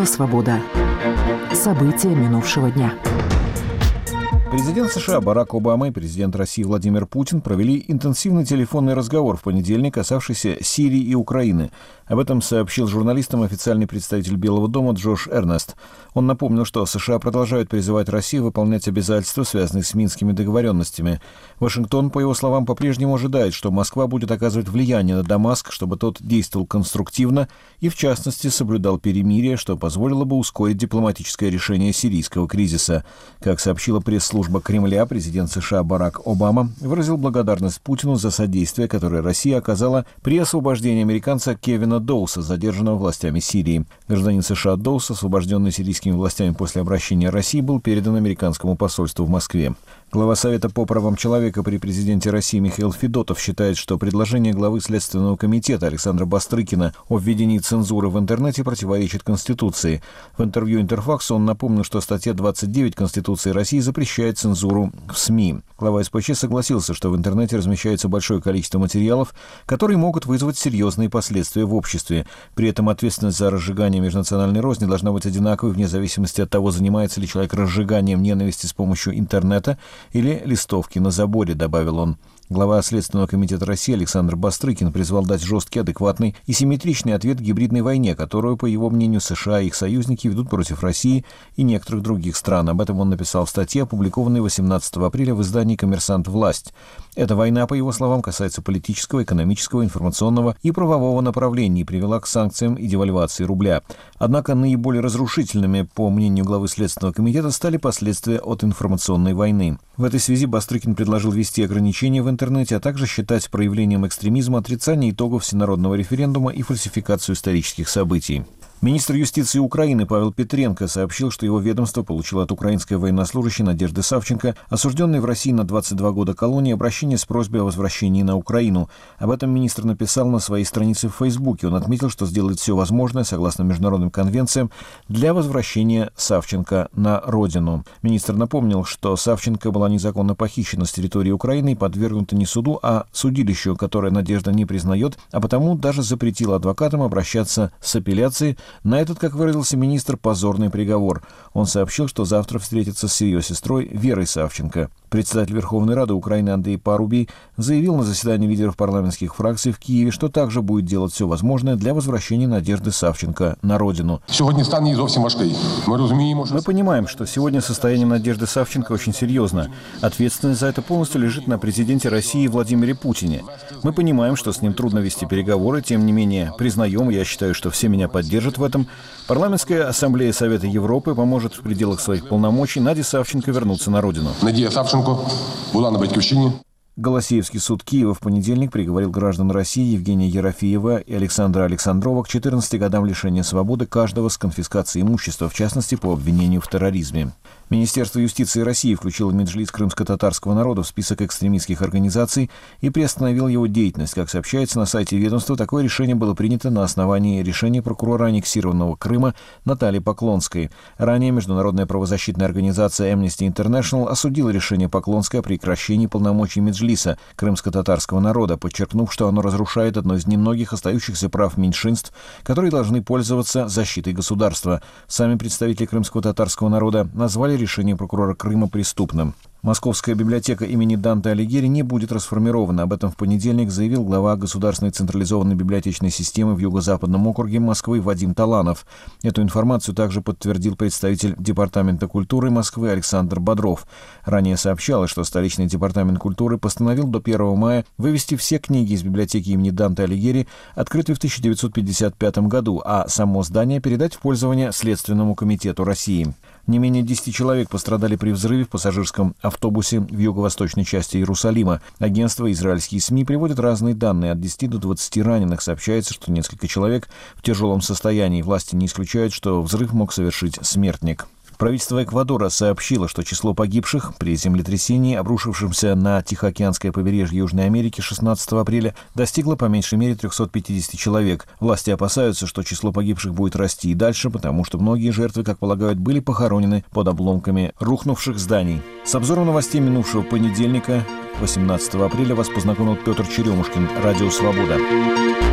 «Свобода». События минувшего дня. Президент США Барак Обама и президент России Владимир Путин провели интенсивный телефонный разговор в понедельник, касавшийся Сирии и Украины. Об этом сообщил журналистам официальный представитель Белого дома Джош Эрнест. Он напомнил, что США продолжают призывать Россию выполнять обязательства, связанные с Минскими договоренностями. Вашингтон, по его словам, по-прежнему ожидает, что Москва будет оказывать влияние на Дамаск, чтобы тот действовал конструктивно и, в частности, соблюдал перемирие, что позволило бы ускорить дипломатическое решение сирийского кризиса. Как сообщила пресс-служба Кремля, президент США Барак Обама выразил благодарность Путину за содействие, которое Россия оказала при освобождении американца Кевина Доуса, задержанного властями Сирии. Гражданин США Доус, освобожденный сирийскими властями после обращения России, был передан американскому посольству в Москве. Глава Совета по правам человека при президенте России Михаил Федотов считает, что предложение главы Следственного комитета Александра Бастрыкина о введении цензуры в интернете противоречит Конституции. В интервью «Интерфаксу» он напомнил, что статья 29 Конституции России запрещает цензуру в СМИ. Глава СПЧ согласился, что в интернете размещается большое количество материалов, которые могут вызвать серьезные последствия в обществе. При этом ответственность за разжигание межнациональной розни должна быть одинаковой вне зависимости от того, занимается ли человек разжиганием ненависти с помощью интернета или листовки на заборе, добавил он. Глава Следственного комитета России Александр Бастрыкин призвал дать жесткий, адекватный и симметричный ответ гибридной войне, которую, по его мнению, США и их союзники ведут против России и некоторых других стран. Об этом он написал в статье, опубликованной 18 апреля в издании «Коммерсант. Власть». Эта война, по его словам, касается политического, экономического, информационного и правового направлений и привела к санкциям и девальвации рубля. Однако наиболее разрушительными, по мнению главы Следственного комитета, стали последствия от информационной войны. В этой связи Бастрыкин предложил ввести ограничения в интернете, а также считать проявлением экстремизма отрицание итогов всенародного референдума и фальсификацию исторических событий. Министр юстиции Украины Павел Петренко сообщил, что его ведомство получило от украинской военнослужащей Надежды Савченко, осужденной в России на 22 года колонии, обращение с просьбой о возвращении на Украину. Об этом министр написал на своей странице в Фейсбуке. Он отметил, что сделает все возможное, согласно международным конвенциям, для возвращения Савченко на родину. Министр напомнил, что Савченко была незаконно похищена с территории Украины и подвергнута не суду, а судилищу, которое Надежда не признает, а потому даже запретила адвокатам обращаться с апелляцией на этот, как выразился министр, позорный приговор. Он сообщил, что завтра встретится с ее сестрой Верой Савченко. Председатель Верховной Рады Украины Андрей Парубий заявил на заседании лидеров парламентских фракций в Киеве, что также будет делать все возможное для возвращения Надежды Савченко на родину. Мы понимаем, что сегодня состояние Надежды Савченко очень серьезно. Ответственность за это полностью лежит на президенте России Владимире Путине. Мы понимаем, что с ним трудно вести переговоры, тем не менее признаем, я считаю, что все меня поддержат в этом. Парламентская ассамблея Совета Европы поможет в пределах своих полномочий Наде Савченко вернуться на родину. Надія Савченко була на батьківщині. Голосеевский суд Киева в понедельник приговорил граждан России Евгения Ерофеева и Александра Александрова к 14 годам лишения свободы, каждого с конфискацией имущества, в частности, по обвинению в терроризме. Министерство юстиции России включило Меджлис крымско-татарского народа в список экстремистских организаций и приостановило его деятельность. Как сообщается на сайте ведомства, такое решение было принято на основании решения прокурора аннексированного Крыма Натальи Поклонской. Ранее международная правозащитная организация Amnesty International осудила решение Поклонской о прекращении полномочий Меджлиса крымско-татарского народа, подчеркнув, что оно разрушает одно из немногих остающихся прав меньшинств, которые должны пользоваться защитой государства. Сами представители крымско-татарского народа назвали решение прокурора Крыма преступным. Московская библиотека имени Данте Алигьери не будет расформирована. Об этом в понедельник заявил глава Государственной централизованной библиотечной системы в Юго-Западном округе Москвы Вадим Таланов. Эту информацию также подтвердил представитель Департамента культуры Москвы Александр Бодров. Ранее сообщалось, что столичный департамент культуры постановил до 1 мая вывести все книги из библиотеки имени Данте Алигьери, открытой в 1955 году, а само здание передать в пользование Следственному комитету России. Не менее 10 человек пострадали при взрыве в пассажирском автобусе в юго-восточной части Иерусалима. Агентство «Израильские СМИ» приводит разные данные. От 10 до 20 раненых. Сообщается, что несколько человек в тяжелом состоянии. Власти не исключают, что взрыв мог совершить смертник. Правительство Эквадора сообщило, что число погибших при землетрясении, обрушившемся на Тихоокеанское побережье Южной Америки 16 апреля, достигло по меньшей мере 350 человек. Власти опасаются, что число погибших будет расти и дальше, потому что многие жертвы, как полагают, были похоронены под обломками рухнувших зданий. С обзором новостей минувшего понедельника, 18 апреля, вас познакомил Петр Черемушкин, Радио «Свобода».